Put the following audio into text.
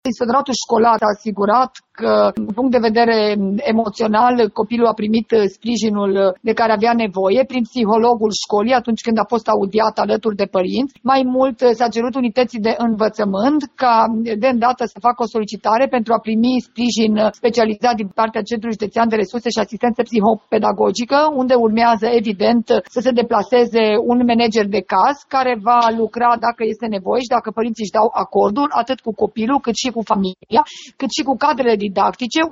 Inspectoratul școlar a asigurat că, din punct de vedere emoțional, copilul a primit sprijinul de care avea nevoie prin psihologul școlii atunci când a fost audiat alături de părinți. Mai mult, s-a cerut unității de învățământ ca de îndată să facă o solicitare pentru a primi sprijin specializat din partea Centrului Județean de Resurse și Asistență Psihopedagogică, unde urmează, evident, să se deplaseze un manager de caz care va lucra dacă este nevoie și dacă părinții își dau acordul, atât cu copilul, cât și cu familia, cât și cu cadrele didactice.